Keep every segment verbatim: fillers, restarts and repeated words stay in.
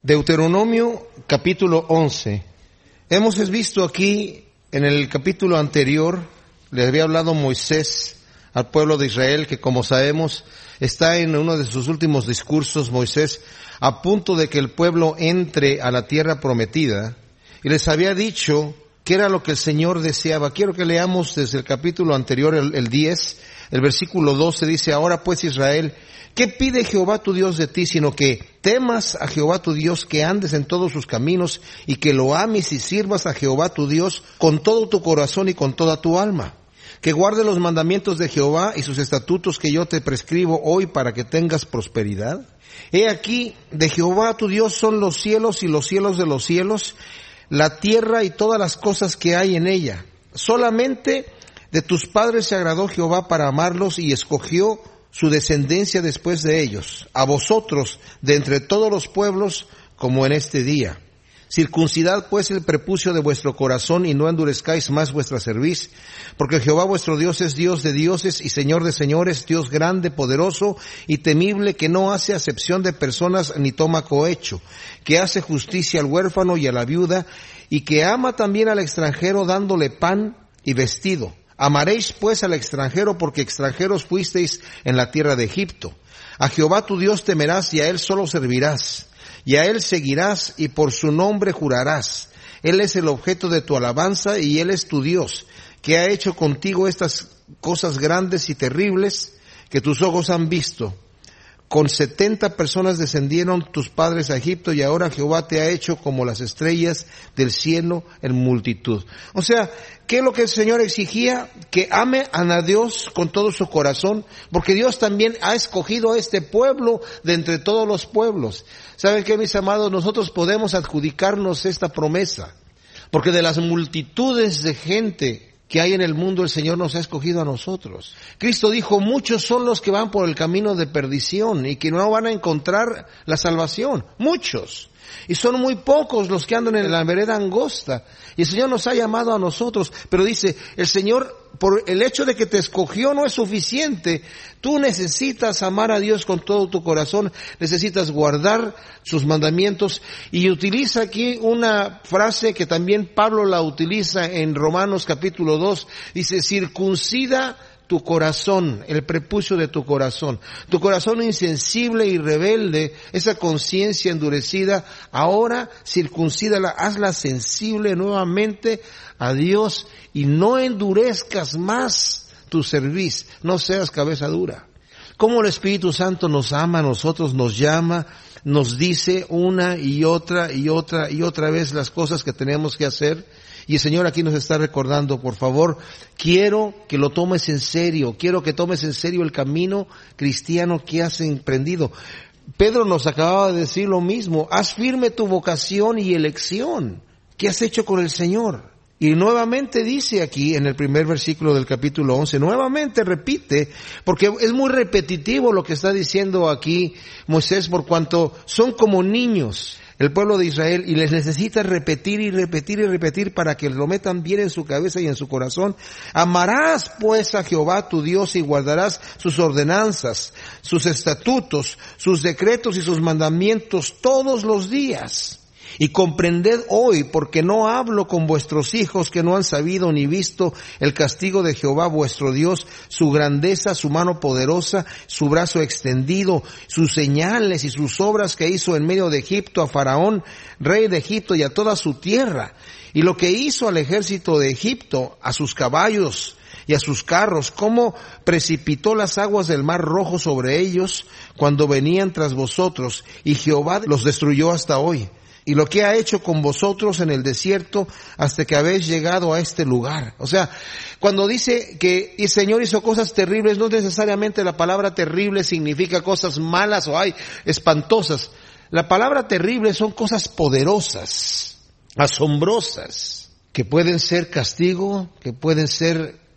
Deuteronomio capítulo once. Hemos visto aquí en el capítulo anterior, le había hablado Moisés al pueblo de Israel, que como sabemos está en uno de sus últimos discursos, Moisés, a punto de que el pueblo entre a la tierra prometida, y les había dicho qué era lo que el Señor deseaba. Quiero que leamos desde el capítulo anterior, el, el diez, el versículo doce, dice: ahora pues Israel, ¿qué pide Jehová tu Dios de ti? Sino que temas a Jehová tu Dios, que andes en todos sus caminos, y que lo ames y sirvas a Jehová tu Dios con todo tu corazón y con toda tu alma. Que guarde los mandamientos de Jehová y sus estatutos que yo te prescribo hoy para que tengas prosperidad. He aquí, de Jehová tu Dios son los cielos y los cielos de los cielos, la tierra y todas las cosas que hay en ella. Solamente de tus padres se agradó Jehová para amarlos y escogió su descendencia después de ellos, a vosotros de entre todos los pueblos, como en este día. Circuncidad pues el prepucio de vuestro corazón y no endurezcáis más vuestra cerviz, porque Jehová vuestro Dios es Dios de dioses y Señor de señores, Dios grande, poderoso y temible, que no hace acepción de personas ni toma cohecho, que hace justicia al huérfano y a la viuda, y que ama también al extranjero dándole pan y vestido. Amaréis pues al extranjero, porque extranjeros fuisteis en la tierra de Egipto. A Jehová tu Dios temerás y a él solo servirás, y a él seguirás y por su nombre jurarás. Él es el objeto de tu alabanza y él es tu Dios, que ha hecho contigo estas cosas grandes y terribles que tus ojos han visto. Con setenta personas descendieron tus padres a Egipto, y ahora Jehová te ha hecho como las estrellas del cielo en multitud. O sea, ¿qué es lo que el Señor exigía? Que ame a Dios con todo su corazón, porque Dios también ha escogido a este pueblo de entre todos los pueblos. ¿Saben qué, mis amados? Nosotros podemos adjudicarnos esta promesa, porque de las multitudes de gente que hay en el mundo, el Señor nos ha escogido a nosotros. Cristo dijo: muchos son los que van por el camino de perdición y que no van a encontrar la salvación. Muchos. Y son muy pocos los que andan en la vereda angosta. Y el Señor nos ha llamado a nosotros. Pero dice, el Señor, por el hecho de que te escogió no es suficiente. Tú necesitas amar a Dios con todo tu corazón. Necesitas guardar sus mandamientos. Y utiliza aquí una frase que también Pablo la utiliza en Romanos capítulo dos. Dice: circuncida tu corazón, el prepucio de tu corazón. Tu corazón insensible y rebelde, esa conciencia endurecida, ahora circuncídala, hazla sensible nuevamente a Dios y no endurezcas más tu cerviz, no seas cabeza dura. Cómo el Espíritu Santo nos ama a nosotros, nos llama, nos dice una y otra y otra y otra vez las cosas que tenemos que hacer. Y el Señor aquí nos está recordando: por favor, quiero que lo tomes en serio, quiero que tomes en serio el camino cristiano que has emprendido. Pedro nos acababa de decir lo mismo: haz firme tu vocación y elección. ¿Qué has hecho con el Señor? Y nuevamente dice aquí en el primer versículo del capítulo once, nuevamente repite, porque es muy repetitivo lo que está diciendo aquí Moisés, por cuanto son como niños el pueblo de Israel, y les necesita repetir y repetir y repetir para que lo metan bien en su cabeza y en su corazón. Amarás pues a Jehová tu Dios y guardarás sus ordenanzas, sus estatutos, sus decretos y sus mandamientos todos los días. Y comprended hoy, porque no hablo con vuestros hijos que no han sabido ni visto el castigo de Jehová vuestro Dios, su grandeza, su mano poderosa, su brazo extendido, sus señales y sus obras que hizo en medio de Egipto a Faraón, rey de Egipto, y a toda su tierra, y lo que hizo al ejército de Egipto, a sus caballos y a sus carros, cómo precipitó las aguas del mar rojo sobre ellos cuando venían tras vosotros, y Jehová los destruyó hasta hoy. Y lo que ha hecho con vosotros en el desierto hasta que habéis llegado a este lugar. O sea, cuando dice que el Señor hizo cosas terribles, no necesariamente la palabra terrible significa cosas malas o ay, espantosas. La palabra terrible son cosas poderosas, asombrosas, que pueden ser castigo, que pueden ser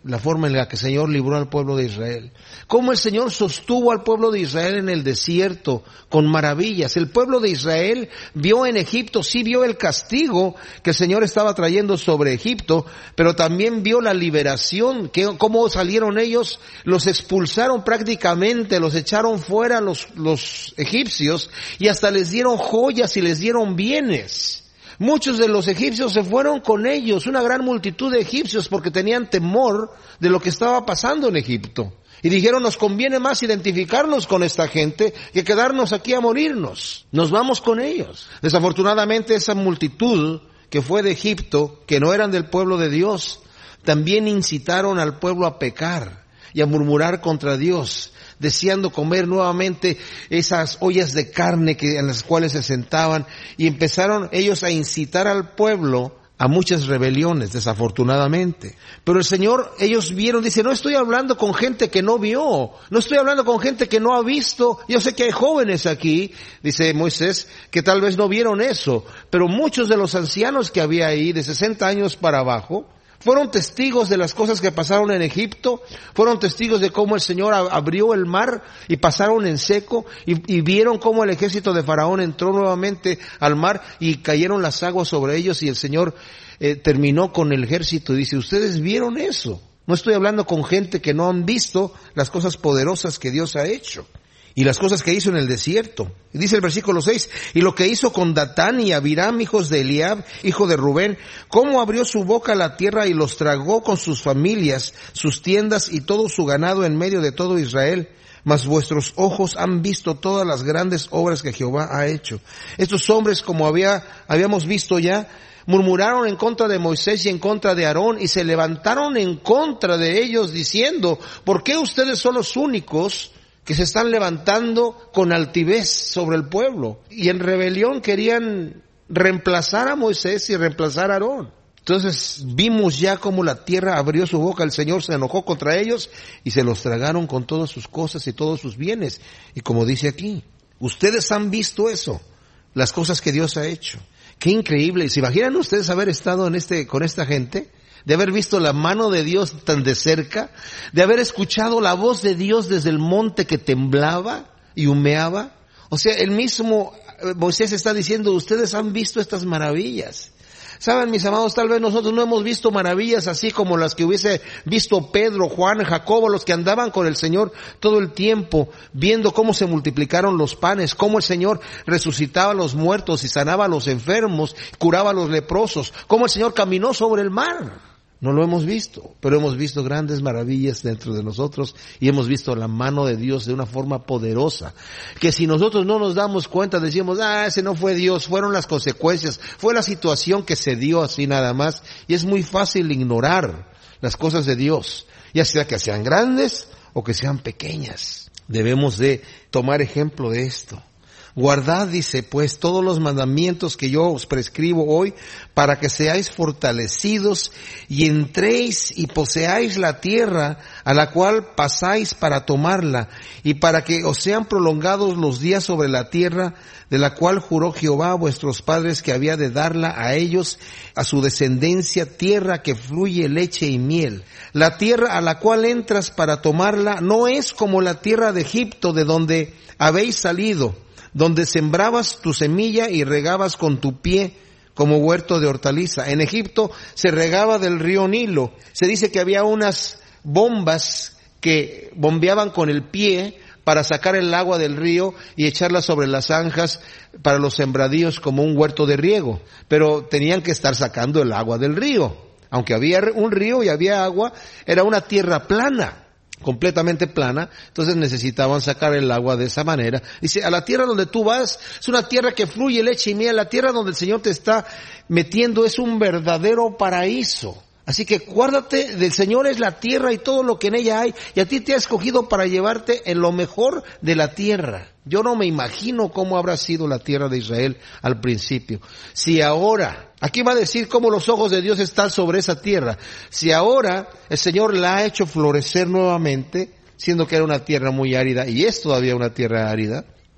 la forma en la que el Señor libró al pueblo de Israel. Cómo el Señor sostuvo al pueblo de Israel en el desierto con maravillas. El pueblo de Israel vio en Egipto, sí vio el castigo que el Señor estaba trayendo sobre Egipto, pero también vio la liberación, que cómo salieron ellos, los expulsaron prácticamente, los echaron fuera los, los egipcios y hasta les dieron joyas y les dieron bienes. Muchos de los egipcios se fueron con ellos, una gran multitud de egipcios, porque tenían temor de lo que estaba pasando en Egipto. Y dijeron, nos conviene más identificarnos con esta gente que quedarnos aquí a morirnos. Nos vamos con ellos. Desafortunadamente esa multitud que fue de Egipto, que no eran del pueblo de Dios, también incitaron al pueblo a pecar y a murmurar contra Dios, deseando comer nuevamente esas ollas de carne que, en las cuales se sentaban, y empezaron ellos a incitar al pueblo a muchas rebeliones, desafortunadamente. Pero el Señor, ellos vieron, dice, no estoy hablando con gente que no vio, no estoy hablando con gente que no ha visto. Yo sé que hay jóvenes aquí, dice Moisés, que tal vez no vieron eso, pero muchos de los ancianos que había ahí, de sesenta años para abajo, fueron testigos de las cosas que pasaron en Egipto, fueron testigos de cómo el Señor abrió el mar y pasaron en seco, y, y vieron cómo el ejército de Faraón entró nuevamente al mar y cayeron las aguas sobre ellos, y el Señor eh, terminó con el ejército. Y dice, ustedes vieron eso. No estoy hablando con gente que no han visto las cosas poderosas que Dios ha hecho y las cosas que hizo en el desierto. Y dice el versículo seis, y lo que hizo con Datán y Abiram, hijos de Eliab, hijo de Rubén, cómo abrió su boca a la tierra y los tragó con sus familias, sus tiendas y todo su ganado en medio de todo Israel. Mas vuestros ojos han visto todas las grandes obras que Jehová ha hecho. Estos hombres, como había, habíamos visto ya, murmuraron en contra de Moisés y en contra de Aarón, y se levantaron en contra de ellos diciendo, ¿por qué ustedes son los únicos que se están levantando con altivez sobre el pueblo? Y en rebelión querían reemplazar a Moisés y reemplazar a Aarón. Entonces vimos ya cómo la tierra abrió su boca, el Señor se enojó contra ellos y se los tragaron con todas sus cosas y todos sus bienes. Y como dice aquí, ustedes han visto eso, las cosas que Dios ha hecho. Qué increíble. ¿Se imaginan ustedes haber estado en este, con esta gente? De haber visto la mano de Dios tan de cerca, de haber escuchado la voz de Dios desde el monte que temblaba y humeaba. O sea, el mismo Moisés está diciendo, ustedes han visto estas maravillas. Saben, mis amados, tal vez nosotros no hemos visto maravillas así como las que hubiese visto Pedro, Juan, Jacobo, los que andaban con el Señor todo el tiempo, viendo cómo se multiplicaron los panes, cómo el Señor resucitaba a los muertos y sanaba a los enfermos, curaba a los leprosos, cómo el Señor caminó sobre el mar. No lo hemos visto, pero hemos visto grandes maravillas dentro de nosotros y hemos visto la mano de Dios de una forma poderosa, que si nosotros no nos damos cuenta decimos, ah, ese no fue Dios, fueron las consecuencias, fue la situación que se dio así nada más, y es muy fácil ignorar las cosas de Dios, ya sea que sean grandes o que sean pequeñas. Debemos de tomar ejemplo de esto. Guardad, dice, pues todos los mandamientos que yo os prescribo hoy, para que seáis fortalecidos y entréis y poseáis la tierra a la cual pasáis para tomarla, y para que os sean prolongados los días sobre la tierra de la cual juró Jehová a vuestros padres que había de darla a ellos, a su descendencia, tierra que fluye leche y miel. La tierra a la cual entras para tomarla no es como la tierra de Egipto, de donde habéis salido, donde sembrabas tu semilla y regabas con tu pie como huerto de hortaliza. En Egipto se regaba del río Nilo. Se dice que había unas bombas que bombeaban con el pie para sacar el agua del río y echarla sobre las zanjas para los sembradíos como un huerto de riego. Pero tenían que estar sacando el agua del río. Aunque había un río y había agua, era una tierra plana, completamente plana, entonces necesitaban sacar el agua de esa manera. Dice, a la tierra donde tú vas, es una tierra que fluye leche y miel, la tierra donde el Señor te está metiendo es un verdadero paraíso. Así que guárdate, del Señor es la tierra y todo lo que en ella hay, y a ti te ha escogido para llevarte en lo mejor de la tierra. Yo no me imagino cómo habrá sido la tierra de Israel al principio. Si ahora, aquí va a decir cómo los ojos de Dios están sobre esa tierra. Si ahora el Señor la ha hecho florecer nuevamente, siendo que era una tierra muy árida, y es todavía una tierra árida,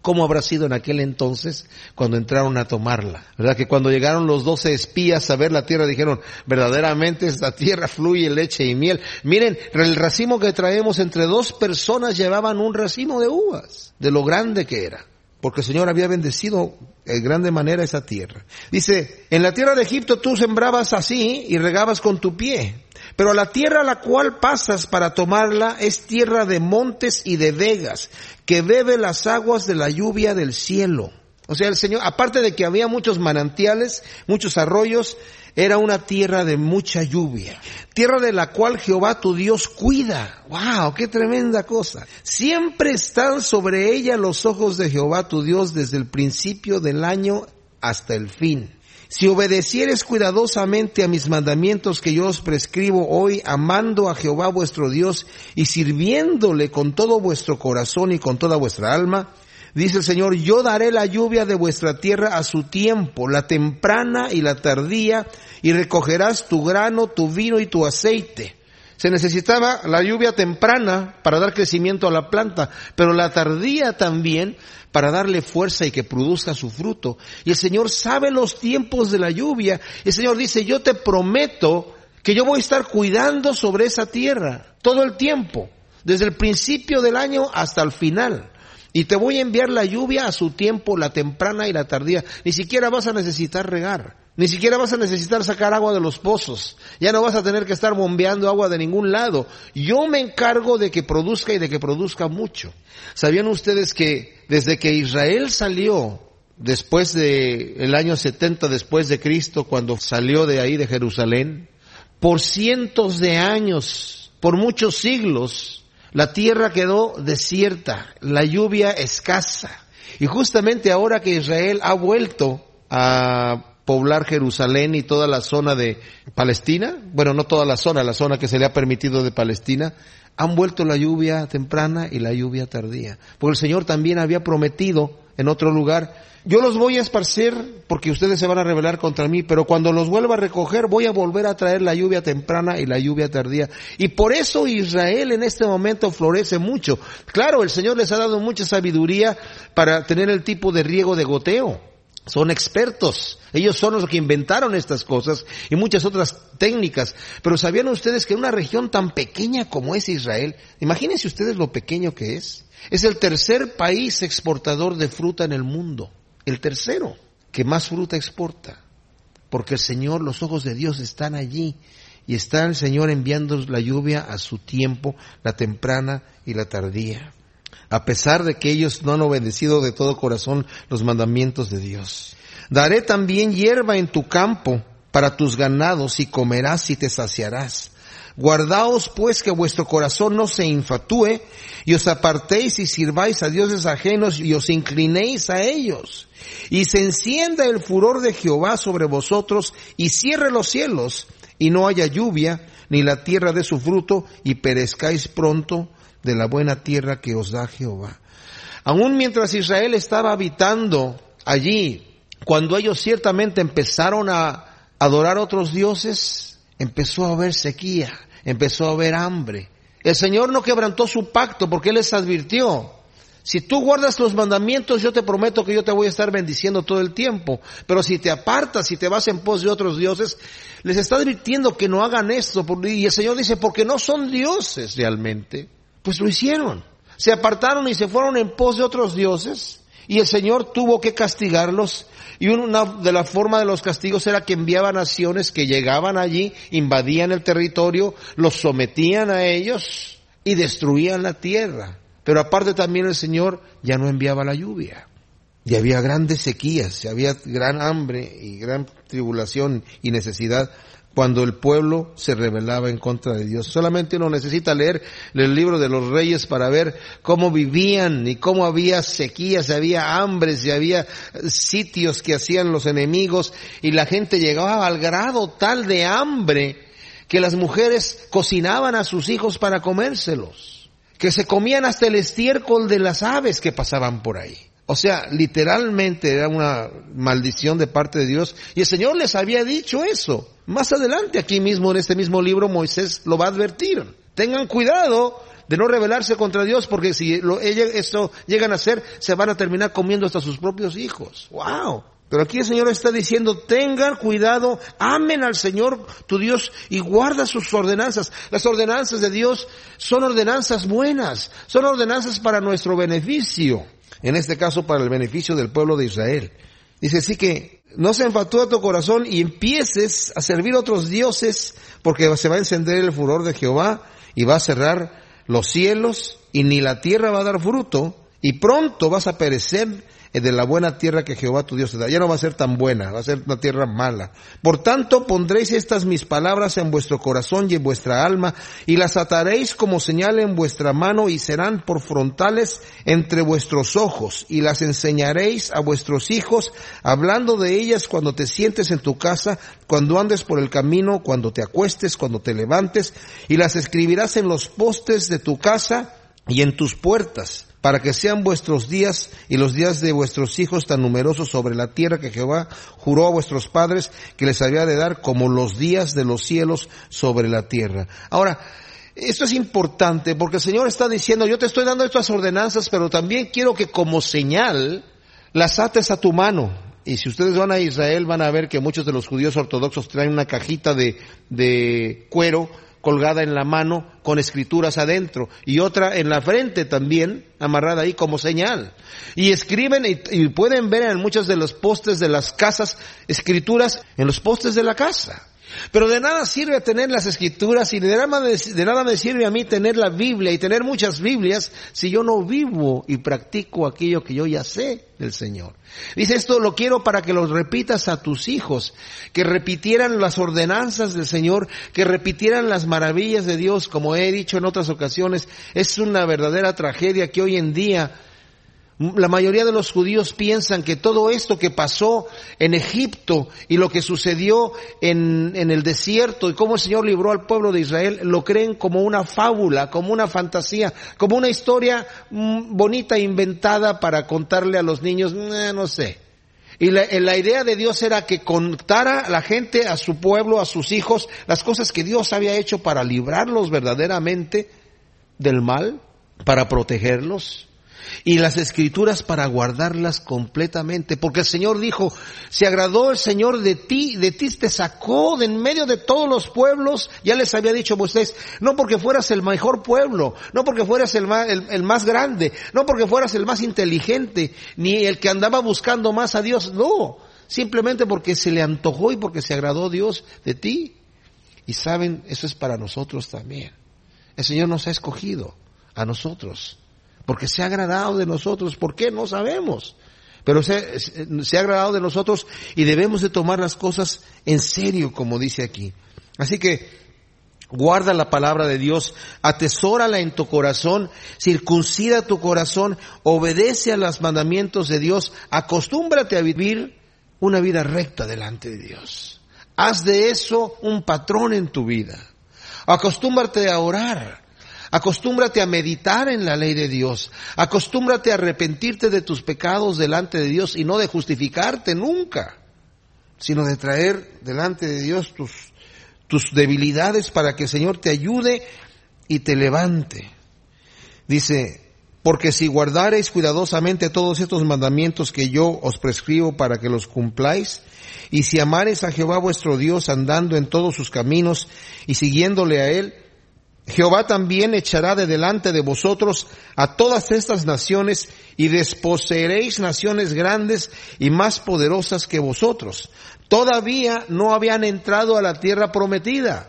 ¿Cómo habrá sido en aquel entonces cuando entraron a tomarla? ¿Verdad? Que cuando llegaron los doce espías a ver la tierra dijeron, verdaderamente esta tierra fluye leche y miel. Miren, el racimo que traemos, entre dos personas llevaban un racimo de uvas, de lo grande que era. Porque el Señor había bendecido de grande manera esa tierra. Dice, en la tierra de Egipto tú sembrabas así y regabas con tu pie. Pero la tierra a la cual pasas para tomarla es tierra de montes y de vegas, que bebe las aguas de la lluvia del cielo. O sea, el Señor, aparte de que había muchos manantiales, muchos arroyos, era una tierra de mucha lluvia. Tierra de la cual Jehová tu Dios cuida. ¡Wow! ¡Qué tremenda cosa! Siempre están sobre ella los ojos de Jehová tu Dios desde el principio del año hasta el fin. Si obedecieres cuidadosamente a mis mandamientos que yo os prescribo hoy, amando a Jehová vuestro Dios y sirviéndole con todo vuestro corazón y con toda vuestra alma, dice el Señor, yo daré la lluvia de vuestra tierra a su tiempo, la temprana y la tardía, y recogerás tu grano, tu vino y tu aceite. Se necesitaba la lluvia temprana para dar crecimiento a la planta, pero la tardía también para darle fuerza y que produzca su fruto. Y el Señor sabe los tiempos de la lluvia. El Señor dice, yo te prometo que yo voy a estar cuidando sobre esa tierra todo el tiempo, desde el principio del año hasta el final. Y te voy a enviar la lluvia a su tiempo, la temprana y la tardía. Ni siquiera vas a necesitar regar. Ni siquiera vas a necesitar sacar agua de los pozos. Ya no vas a tener que estar bombeando agua de ningún lado. Yo me encargo de que produzca y de que produzca mucho. ¿Sabían ustedes que desde que Israel salió, después de el año setenta después de Cristo, cuando salió de ahí de Jerusalén, por cientos de años, por muchos siglos, la tierra quedó desierta, la lluvia escasa. Y justamente ahora que Israel ha vuelto a poblar Jerusalén y toda la zona de Palestina, bueno, no toda la zona, la zona que se le ha permitido de Palestina, han vuelto la lluvia temprana y la lluvia tardía. Porque el Señor también había prometido en otro lugar, yo los voy a esparcir porque ustedes se van a rebelar contra mí, pero cuando los vuelva a recoger voy a volver a traer la lluvia temprana y la lluvia tardía. Y por eso Israel en este momento florece mucho. Claro, el Señor les ha dado mucha sabiduría para tener el tipo de riego de goteo. Son expertos, ellos son los que inventaron estas cosas y muchas otras técnicas. Pero ¿sabían ustedes que en una región tan pequeña como es Israel, imagínense ustedes lo pequeño que es, es el tercer país exportador de fruta en el mundo, el tercero que más fruta exporta, porque el Señor, los ojos de Dios están allí y está el Señor enviando la lluvia a su tiempo, la temprana y la tardía, a pesar de que ellos no han obedecido de todo corazón los mandamientos de Dios. Daré también hierba en tu campo para tus ganados y comerás y te saciarás. Guardaos pues que vuestro corazón no se infatúe y os apartéis y sirváis a dioses ajenos y os inclinéis a ellos. Y se encienda el furor de Jehová sobre vosotros y cierre los cielos y no haya lluvia ni la tierra dé su fruto y perezcáis pronto de la buena tierra que os da Jehová. Aún mientras Israel estaba habitando allí, cuando ellos ciertamente empezaron a adorar otros dioses, empezó a haber sequía, empezó a haber hambre. El Señor no quebrantó su pacto porque Él les advirtió, si tú guardas los mandamientos, yo te prometo que yo te voy a estar bendiciendo todo el tiempo. Pero si te apartas, si te vas en pos de otros dioses, les está advirtiendo que no hagan esto. Y el Señor dice, porque no son dioses realmente. Pues lo hicieron. Se apartaron y se fueron en pos de otros dioses. Y el Señor tuvo que castigarlos. Y una de las formas de los castigos era que enviaba naciones que llegaban allí, invadían el territorio, los sometían a ellos y destruían la tierra. Pero aparte también el Señor ya no enviaba la lluvia. Y había grandes sequías, había gran hambre y gran tribulación y necesidad cuando el pueblo se rebelaba en contra de Dios. Solamente uno necesita leer el libro de los reyes para ver cómo vivían y cómo había sequías, había hambres y había sitios que hacían los enemigos y la gente llegaba al grado tal de hambre que las mujeres cocinaban a sus hijos para comérselos, que se comían hasta el estiércol de las aves que pasaban por ahí. O sea, literalmente era una maldición de parte de Dios y el Señor les había dicho eso. Más adelante, aquí mismo en este mismo libro, Moisés lo va a advertir. Tengan cuidado de no rebelarse contra Dios, porque si lo, ella, esto llegan a hacer, se van a terminar comiendo hasta sus propios hijos. ¡Wow! Pero aquí el Señor está diciendo, tengan cuidado, amen al Señor tu Dios y guarda sus ordenanzas. Las ordenanzas de Dios son ordenanzas buenas, son ordenanzas para nuestro beneficio. En este caso, para el beneficio del pueblo de Israel. Dice así que no se enfatúe tu corazón y empieces a servir a otros dioses, porque se va a encender el furor de Jehová y va a cerrar los cielos y ni la tierra va a dar fruto y pronto vas a perecer de la buena tierra que Jehová tu Dios te da. Ya no va a ser tan buena, va a ser una tierra mala. Por tanto, pondréis estas mis palabras en vuestro corazón y en vuestra alma, y las ataréis como señal en vuestra mano, y serán por frontales entre vuestros ojos, y las enseñaréis a vuestros hijos, hablando de ellas cuando te sientes en tu casa, cuando andes por el camino, cuando te acuestes, cuando te levantes, y las escribirás en los postes de tu casa y en tus puertas, para que sean vuestros días y los días de vuestros hijos tan numerosos sobre la tierra que Jehová juró a vuestros padres que les había de dar, como los días de los cielos sobre la tierra. Ahora, esto es importante porque el Señor está diciendo, yo te estoy dando estas ordenanzas, pero también quiero que como señal las ates a tu mano. Y si ustedes van a Israel van a ver que muchos de los judíos ortodoxos traen una cajita de, de cuero colgada en la mano con escrituras adentro y otra en la frente también amarrada ahí como señal. Y escriben y, y pueden ver en muchos de los postes de las casas escrituras en los postes de la casa. Pero de nada sirve tener las escrituras y de nada, me, de nada me sirve a mí tener la Biblia y tener muchas Biblias si yo no vivo y practico aquello que yo ya sé del Señor. Dice, esto lo quiero para que lo repitas a tus hijos, que repitieran las ordenanzas del Señor, que repitieran las maravillas de Dios, como he dicho en otras ocasiones. Es una verdadera tragedia que hoy en día la mayoría de los judíos piensan que todo esto que pasó en Egipto y lo que sucedió en, en el desierto y cómo el Señor libró al pueblo de Israel, lo creen como una fábula, como una fantasía, como una historia mm, bonita, inventada para contarle a los niños, eh, no sé. Y la, la idea de Dios era que contara a la gente, a su pueblo, a sus hijos, las cosas que Dios había hecho para librarlos verdaderamente del mal, para protegerlos. Y las escrituras para guardarlas completamente, porque el Señor dijo, se agradó el Señor de ti, de ti te sacó de en medio de todos los pueblos, ya les había dicho a ustedes, no porque fueras el mejor pueblo, no porque fueras el más, el, el más grande, no porque fueras el más inteligente, ni el que andaba buscando más a Dios, no, simplemente porque se le antojó y porque se agradó Dios de ti. Y saben, eso es para nosotros también. El Señor nos ha escogido a nosotros, porque se ha agradado de nosotros. ¿Por qué? No sabemos. Pero se, se ha agradado de nosotros y debemos de tomar las cosas en serio, como dice aquí. Así que guarda la palabra de Dios, atesórala en tu corazón, circuncida tu corazón, obedece a los mandamientos de Dios, acostúmbrate a vivir una vida recta delante de Dios. Haz de eso un patrón en tu vida. Acostúmbrate a orar. Acostúmbrate a meditar en la ley de Dios. Acostúmbrate a arrepentirte de tus pecados delante de Dios y no de justificarte nunca, sino de traer delante de Dios tus, tus debilidades para que el Señor te ayude y te levante. Dice, porque si guardareis cuidadosamente todos estos mandamientos que yo os prescribo para que los cumpláis, y si amareis a Jehová vuestro Dios andando en todos sus caminos y siguiéndole a Él, Jehová también echará de delante de vosotros a todas estas naciones y desposeeréis naciones grandes y más poderosas que vosotros. Todavía no habían entrado a la tierra prometida.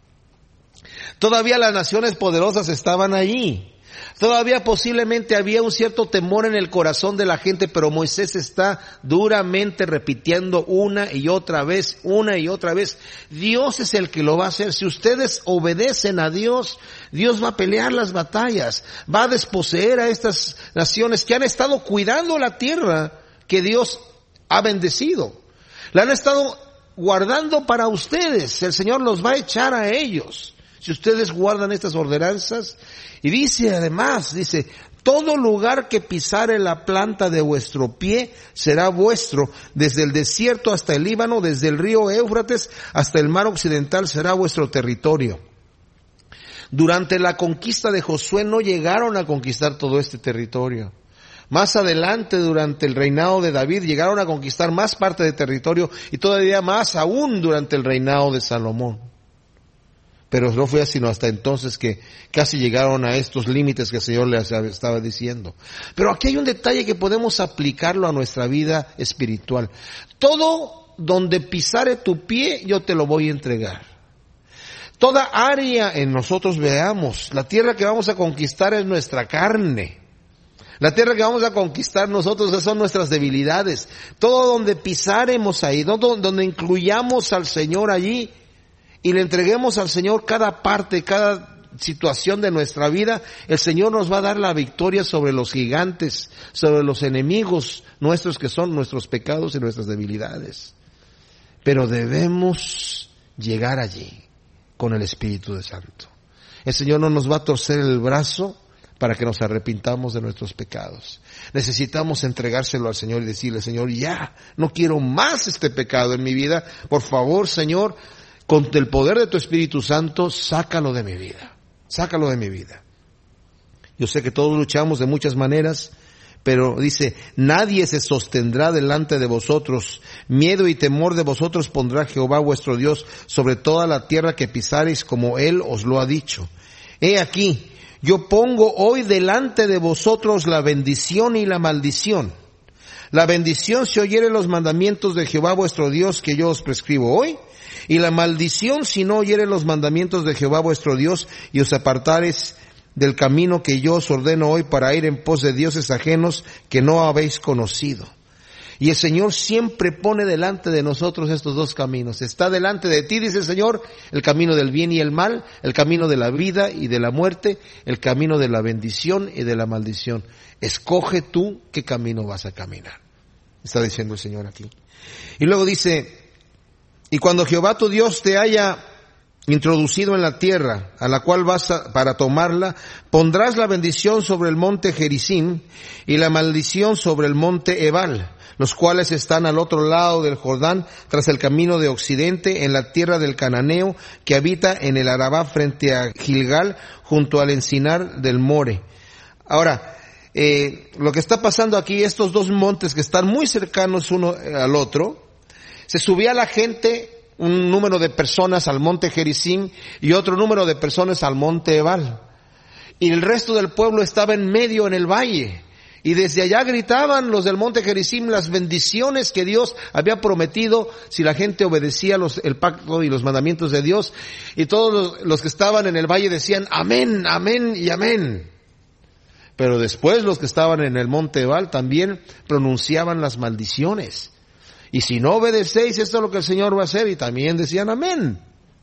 Todavía las naciones poderosas estaban allí. Todavía posiblemente había un cierto temor en el corazón de la gente, pero Moisés está duramente repitiendo una y otra vez, una y otra vez. Dios es el que lo va a hacer. Si ustedes obedecen a Dios, Dios va a pelear las batallas, va a desposeer a estas naciones que han estado cuidando la tierra que Dios ha bendecido. La han estado guardando para ustedes. El Señor los va a echar a ellos si ustedes guardan estas ordenanzas. Y dice además, dice, todo lugar que pisare la planta de vuestro pie será vuestro, desde el desierto hasta el Líbano, desde el río Éufrates hasta el mar occidental será vuestro territorio. Durante la conquista de Josué no llegaron a conquistar todo este territorio. Más adelante, durante el reinado de David, llegaron a conquistar más parte del territorio y todavía más aún durante el reinado de Salomón. Pero no fue sino hasta entonces que casi llegaron a estos límites que el Señor les estaba diciendo. Pero aquí hay un detalle que podemos aplicarlo a nuestra vida espiritual. Todo donde pisare tu pie, yo te lo voy a entregar. Toda área en nosotros veamos, la tierra que vamos a conquistar es nuestra carne. La tierra que vamos a conquistar nosotros son nuestras debilidades. Todo donde pisaremos ahí, todo donde incluyamos al Señor allí y le entreguemos al Señor cada parte, cada situación de nuestra vida, el Señor nos va a dar la victoria sobre los gigantes, sobre los enemigos nuestros que son nuestros pecados y nuestras debilidades. Pero debemos llegar allí con el Espíritu de Santo. El Señor no nos va a torcer el brazo para que nos arrepintamos de nuestros pecados. Necesitamos entregárselo al Señor y decirle, Señor, ya, no quiero más este pecado en mi vida. Por favor, Señor, con el poder de tu Espíritu Santo, sácalo de mi vida. Sácalo de mi vida. Yo sé que todos luchamos de muchas maneras, pero dice, nadie se sostendrá delante de vosotros. Miedo y temor de vosotros pondrá Jehová vuestro Dios sobre toda la tierra que pisareis, como Él os lo ha dicho. He aquí, yo pongo hoy delante de vosotros la bendición y la maldición. La bendición si oyere los mandamientos de Jehová vuestro Dios que yo os prescribo hoy, y la maldición si no oyere los mandamientos de Jehová vuestro Dios y os apartareis del camino que yo os ordeno hoy para ir en pos de dioses ajenos que no habéis conocido. Y el Señor siempre pone delante de nosotros estos dos caminos. Está delante de ti, dice el Señor, el camino del bien y el mal, el camino de la vida y de la muerte, el camino de la bendición y de la maldición. Escoge tú qué camino vas a caminar. Está diciendo el Señor aquí. Y luego dice, y cuando Jehová tu Dios te haya introducido en la tierra a la cual vas a, para tomarla, pondrás la bendición sobre el monte Gerizim y la maldición sobre el monte Ebal, los cuales están al otro lado del Jordán, tras el camino de occidente, en la tierra del Cananeo, que habita en el Arabá frente a Gilgal, junto al encinar del More. Ahora, eh, lo que está pasando aquí, estos dos montes que están muy cercanos uno al otro, se subía la gente, un número de personas al monte Gerizim y otro número de personas al monte Ebal. Y el resto del pueblo estaba en medio en el valle. Y desde allá gritaban los del monte Gerizim las bendiciones que Dios había prometido si la gente obedecía los, el pacto y los mandamientos de Dios. Y todos los, los que estaban en el valle decían amén, amén y amén. Pero después los que estaban en el monte Ebal también pronunciaban las maldiciones. Y si no obedecéis, esto es lo que el Señor va a hacer. Y también decían amén.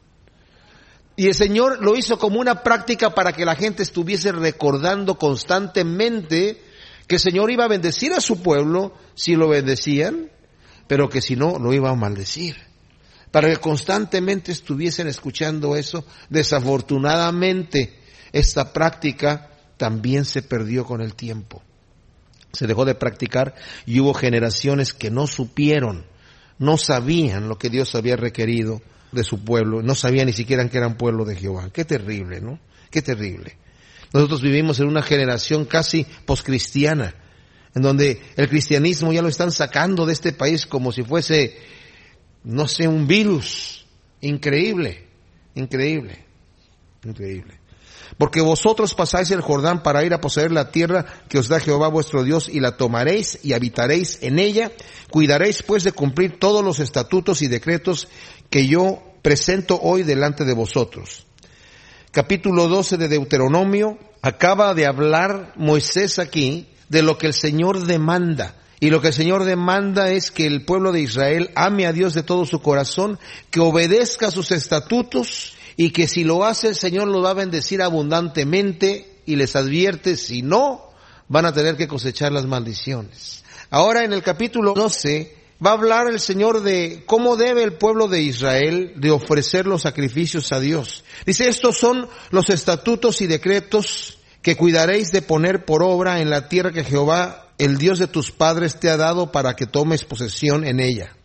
Y el Señor lo hizo como una práctica para que la gente estuviese recordando constantemente que el Señor iba a bendecir a su pueblo si lo bendecían, pero que si no, lo iba a maldecir. Para que constantemente estuviesen escuchando eso. Desafortunadamente, esta práctica también se perdió con el tiempo. Se dejó de practicar y hubo generaciones que no supieron, no sabían lo que Dios había requerido de su pueblo, no sabían ni siquiera que eran pueblo de Jehová. Qué terrible, ¿no? Qué terrible. Nosotros vivimos en una generación casi poscristiana, en donde el cristianismo ya lo están sacando de este país como si fuese, no sé, un virus. Increíble, increíble, increíble. Porque vosotros pasáis el Jordán para ir a poseer la tierra que os da Jehová vuestro Dios y la tomaréis y habitaréis en ella. Cuidaréis pues de cumplir todos los estatutos y decretos que yo presento hoy delante de vosotros. Capítulo doce de Deuteronomio, acaba de hablar Moisés aquí de lo que el Señor demanda. Y lo que el Señor demanda es que el pueblo de Israel ame a Dios de todo su corazón, que obedezca sus estatutos y que si lo hace el Señor lo va a bendecir abundantemente y les advierte, si no, van a tener que cosechar las maldiciones. Ahora en el capítulo doce va a hablar el Señor de cómo debe el pueblo de Israel de ofrecer los sacrificios a Dios. Dice, estos son los estatutos y decretos que cuidaréis de poner por obra en la tierra que Jehová, el Dios de tus padres, te ha dado para que tomes posesión en ella.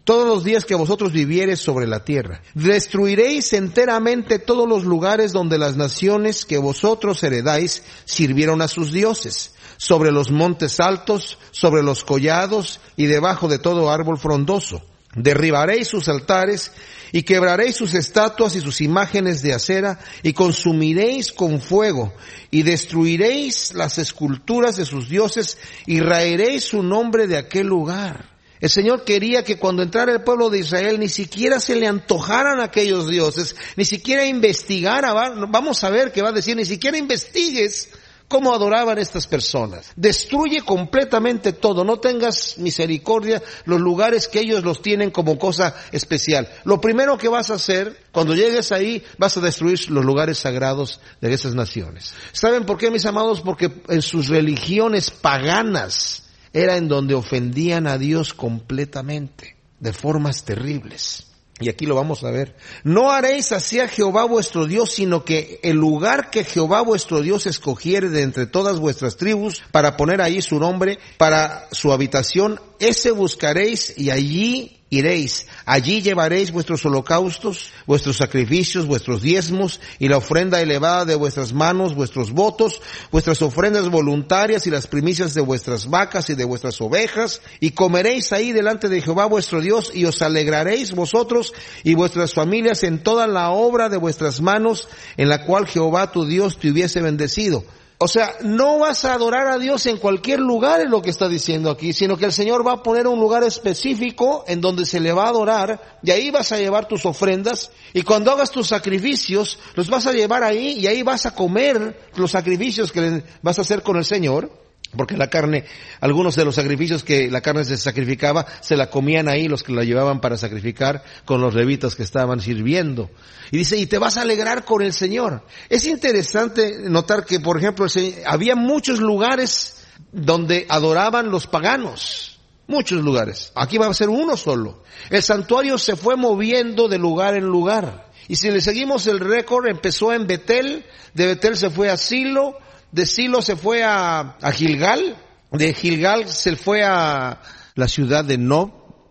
todos los días que vosotros viviereis sobre la tierra. Destruiréis enteramente todos los lugares donde las naciones que vosotros heredáis sirvieron a sus dioses, sobre los montes altos, sobre los collados y debajo de todo árbol frondoso. Derribaréis sus altares y quebraréis sus estatuas y sus imágenes de acera y consumiréis con fuego y destruiréis las esculturas de sus dioses y raeréis su nombre de aquel lugar. El Señor quería que cuando entrara el pueblo de Israel ni siquiera se le antojaran aquellos dioses, ni siquiera investigara. Vamos a ver qué va a decir, ni siquiera investigues cómo adoraban estas personas. Destruye completamente todo, no tengas misericordia los lugares que ellos los tienen como cosa especial. Lo primero que vas a hacer, cuando llegues ahí, vas a destruir los lugares sagrados de esas naciones. ¿Saben por qué, mis amados? Porque en sus religiones paganas era en donde ofendían a Dios completamente, de formas terribles. Y aquí lo vamos a ver. No haréis así a Jehová vuestro Dios, sino que el lugar que Jehová vuestro Dios escogiere de entre todas vuestras tribus, para poner allí su nombre, para su habitación, ese buscaréis y allí iréis. Allí llevaréis vuestros holocaustos, vuestros sacrificios, vuestros diezmos y la ofrenda elevada de vuestras manos, vuestros votos, vuestras ofrendas voluntarias y las primicias de vuestras vacas y de vuestras ovejas, y comeréis ahí delante de Jehová vuestro Dios, y os alegraréis vosotros y vuestras familias en toda la obra de vuestras manos, en la cual Jehová tu Dios te hubiese bendecido. O sea, no vas a adorar a Dios en cualquier lugar, es lo que está diciendo aquí, sino que el Señor va a poner un lugar específico en donde se le va a adorar, y ahí vas a llevar tus ofrendas, y cuando hagas tus sacrificios, los vas a llevar ahí, y ahí vas a comer los sacrificios que vas a hacer con el Señor. Porque la carne, algunos de los sacrificios que la carne se sacrificaba, se la comían ahí los que la llevaban para sacrificar con los levitas que estaban sirviendo. Y dice, y te vas a alegrar con el Señor. Es interesante notar que, por ejemplo, había muchos lugares donde adoraban los paganos. Muchos lugares. Aquí va a ser uno solo. El santuario se fue moviendo de lugar en lugar. Y si le seguimos el récord, empezó en Betel, de Betel se fue a Silo, de Silo se fue a, a Gilgal, de Gilgal se fue a la ciudad de Nob,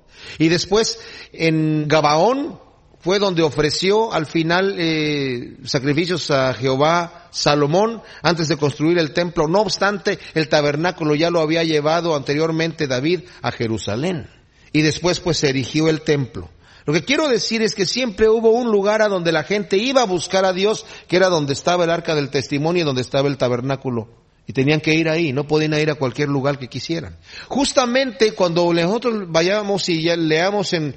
y después en Gabaón fue donde ofreció al final eh, sacrificios a Jehová Salomón antes de construir el templo. No obstante, el tabernáculo ya lo había llevado anteriormente David a Jerusalén, y después pues se erigió el templo. Lo que quiero decir es que siempre hubo un lugar a donde la gente iba a buscar a Dios, que era donde estaba el arca del testimonio y donde estaba el tabernáculo. Y tenían que ir ahí, no podían ir a cualquier lugar que quisieran. Justamente cuando nosotros vayamos y ya leamos en,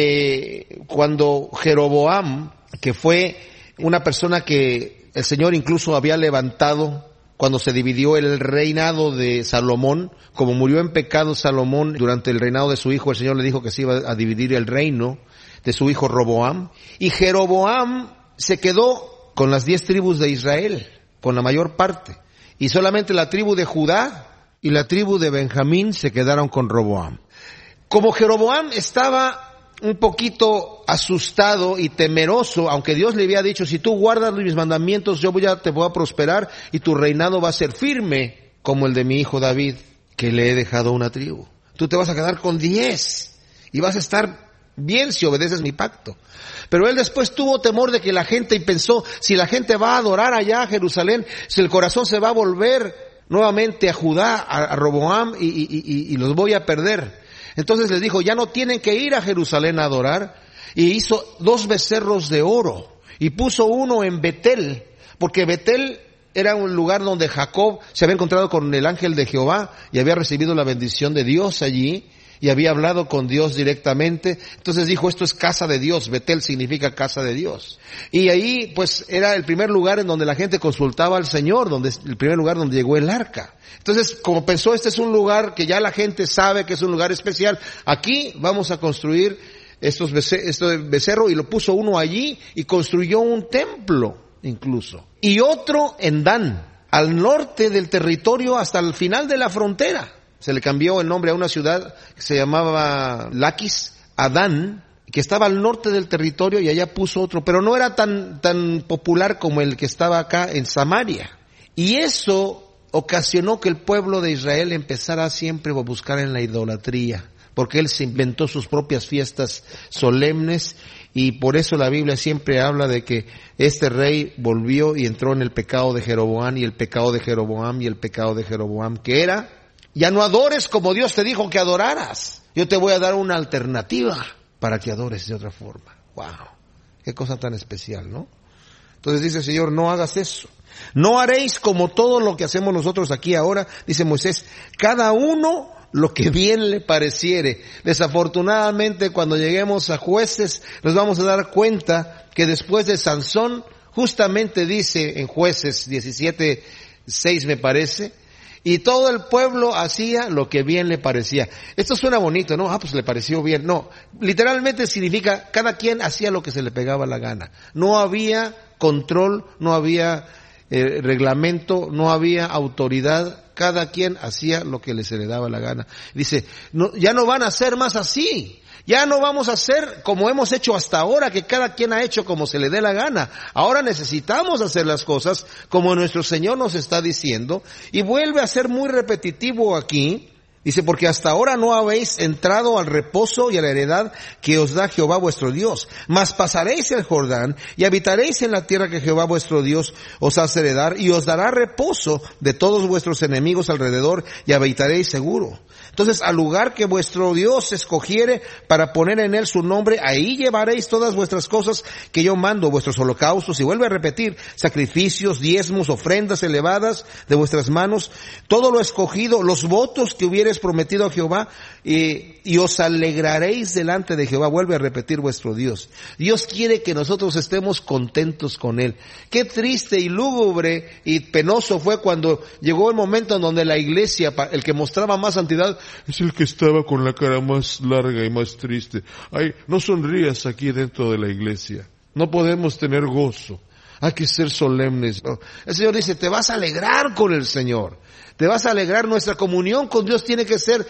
eh, cuando Jeroboam, que fue una persona que el Señor incluso había levantado, cuando se dividió el reinado de Salomón, como murió en pecado Salomón durante el reinado de su hijo, el Señor le dijo que se iba a dividir el reino de su hijo Roboam, y Jeroboam se quedó con las diez tribus de Israel, con la mayor parte, y solamente la tribu de Judá y la tribu de Benjamín se quedaron con Roboam. Como Jeroboam estaba un poquito asustado y temeroso, aunque Dios le había dicho, si tú guardas mis mandamientos, yo voy a, te voy a prosperar y tu reinado va a ser firme como el de mi hijo David, que le he dejado una tribu. Tú te vas a quedar con diez y vas a estar bien si obedeces mi pacto. Pero él después tuvo temor de que la gente, y pensó, si la gente va a adorar allá a Jerusalén, si el corazón se va a volver nuevamente a Judá, a, a Roboam, y, y, y, y los voy a perder. Entonces les dijo, ya no tienen que ir a Jerusalén a adorar, y hizo dos becerros de oro, y puso uno en Betel, porque Betel era un lugar donde Jacob se había encontrado con el ángel de Jehová, y había recibido la bendición de Dios allí, y había hablado con Dios directamente. Entonces dijo, esto es casa de Dios. Betel significa casa de Dios. Y ahí pues era el primer lugar en donde la gente consultaba al Señor, donde el primer lugar donde llegó el arca. Entonces, como pensó, este es un lugar que ya la gente sabe que es un lugar especial, aquí vamos a construir estos becerros, este becerro, y lo puso uno allí y construyó un templo incluso. Y otro en Dan, al norte del territorio hasta el final de la frontera. Se le cambió el nombre a una ciudad que se llamaba Laquis, a Dan, que estaba al norte del territorio, y allá puso otro, pero no era tan, tan popular como el que estaba acá en Samaria. Y eso ocasionó que el pueblo de Israel empezara siempre a buscar en la idolatría, porque él se inventó sus propias fiestas solemnes, y por eso la Biblia siempre habla de que este rey volvió y entró en el pecado de Jeroboam, y el pecado de Jeroboam, y el pecado de Jeroboam, que era, ya no adores como Dios te dijo que adoraras. Yo te voy a dar una alternativa para que adores de otra forma. Wow, qué cosa tan especial, ¿no? Entonces dice el Señor, no hagas eso. No haréis como todo lo que hacemos nosotros aquí ahora, dice Moisés, cada uno lo que bien le pareciere. Desafortunadamente, cuando lleguemos a Jueces, nos vamos a dar cuenta que después de Sansón, justamente dice en Jueces diecisiete, seis me parece, y todo el pueblo hacía lo que bien le parecía. Esto suena bonito, ¿no? Ah, pues le pareció bien. No, literalmente significa cada quien hacía lo que se le pegaba la gana. No había control, no había eh, reglamento, no había autoridad. Cada quien hacía lo que le se le daba la gana. Dice, no, ya no van a ser más así. Ya no vamos a hacer como hemos hecho hasta ahora, que cada quien ha hecho como se le dé la gana. Ahora necesitamos hacer las cosas como nuestro Señor nos está diciendo. Y vuelve a ser muy repetitivo aquí. Dice, porque hasta ahora no habéis entrado al reposo y a la heredad que os da Jehová vuestro Dios. Mas pasaréis el Jordán y habitaréis en la tierra que Jehová vuestro Dios os hace heredar, y os dará reposo de todos vuestros enemigos alrededor, y habitaréis seguro. Entonces, al lugar que vuestro Dios escogiere para poner en él su nombre, ahí llevaréis todas vuestras cosas que yo mando, vuestros holocaustos, y vuelve a repetir, sacrificios, diezmos, ofrendas elevadas de vuestras manos, todo lo escogido, los votos que hubiereis prometido a Jehová, y, y os alegraréis delante de Jehová. Vuelve a repetir vuestro Dios. Dios quiere que nosotros estemos contentos con Él. Qué triste y lúgubre y penoso fue cuando llegó el momento en donde la iglesia, el que mostraba más santidad, es el que estaba con la cara más larga y más triste. Ay, no sonrías aquí dentro de la iglesia. No podemos tener gozo. Hay que ser solemnes. El Señor dice, te vas a alegrar con el Señor. Te vas a alegrar. Nuestra comunión con Dios tiene que ser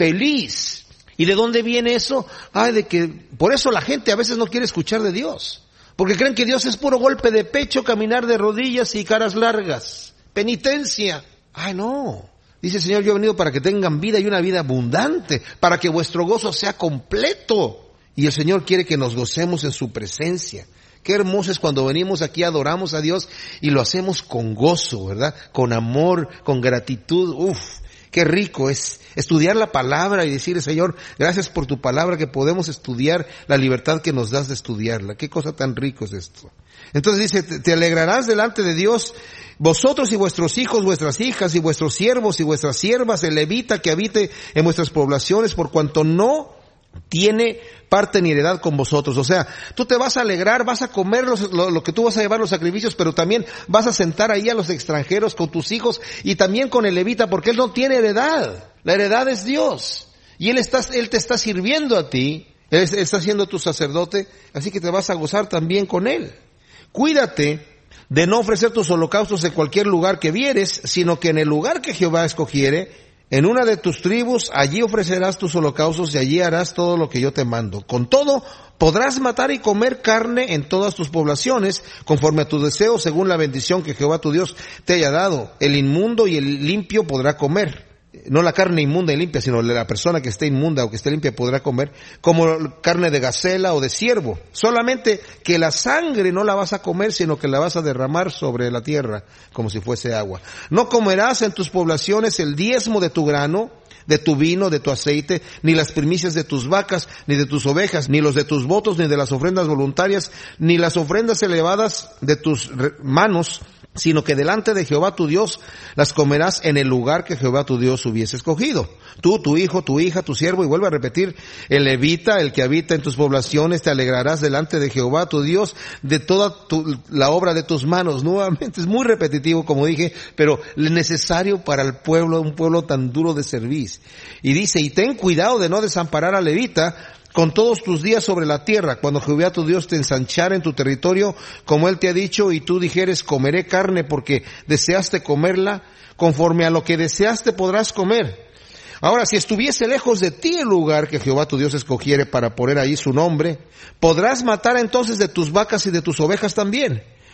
feliz. ¿Y de dónde viene eso? Ay, de que, por eso la gente a veces no quiere escuchar de Dios. Porque creen que Dios es puro golpe de pecho, caminar de rodillas y caras largas. Penitencia. Ay, no. Dice el Señor, yo he venido para que tengan vida y una vida abundante, para que vuestro gozo sea completo. Y el Señor quiere que nos gocemos en su presencia. Qué hermoso es cuando venimos aquí, adoramos a Dios y lo hacemos con gozo, ¿verdad? Con amor, con gratitud. Uf, qué rico es estudiar la palabra y decir, Señor, gracias por tu palabra, que podemos estudiar la libertad que nos das de estudiarla. Qué cosa tan rico es esto. Entonces dice, te, te alegrarás delante de Dios, vosotros y vuestros hijos, vuestras hijas y vuestros siervos y vuestras siervas, el levita que habite en vuestras poblaciones, por cuanto no tiene parte ni heredad con vosotros. O sea, tú te vas a alegrar, vas a comer los, lo, lo que tú vas a llevar los sacrificios, pero también vas a sentar ahí a los extranjeros con tus hijos y también con el levita, porque él no tiene heredad. La heredad es Dios. Y él está, él te está sirviendo a ti, él está siendo tu sacerdote, así que te vas a gozar también con él. Cuídate de no ofrecer tus holocaustos en cualquier lugar que vieres, sino que en el lugar que Jehová escogiere, en una de tus tribus, allí ofrecerás tus holocaustos y allí harás todo lo que yo te mando. Con todo, podrás matar y comer carne en todas tus poblaciones, conforme a tu deseo, según la bendición que Jehová tu Dios te haya dado. El inmundo y el limpio podrá comer. No la carne inmunda y limpia, sino la persona que esté inmunda o que esté limpia podrá comer, como carne de gacela o de ciervo. Solamente que la sangre no la vas a comer, sino que la vas a derramar sobre la tierra, como si fuese agua. No comerás en tus poblaciones el diezmo de tu grano, de tu vino, de tu aceite, ni las primicias de tus vacas, ni de tus ovejas, ni los de tus votos, ni de las ofrendas voluntarias, ni las ofrendas elevadas de tus manos, sino que delante de Jehová tu Dios las comerás en el lugar que Jehová tu Dios hubiese escogido. Tú, tu hijo, tu hija, tu siervo, y vuelve a repetir, el levita, el que habita en tus poblaciones, te alegrarás delante de Jehová tu Dios de toda tu, la obra de tus manos. Nuevamente, es muy repetitivo, como dije, pero necesario para el pueblo, un pueblo tan duro de servir. Y dice, y ten cuidado de no desamparar al levita con todos tus días sobre la tierra, cuando Jehová tu Dios te ensanchara en tu territorio, como Él te ha dicho, y tú dijeres, comeré carne porque deseaste comerla, conforme a lo que deseaste podrás comer. Ahora, si estuviese lejos de ti el lugar que Jehová tu Dios escogiere para poner ahí su nombre, podrás matar entonces de tus vacas y de tus ovejas también,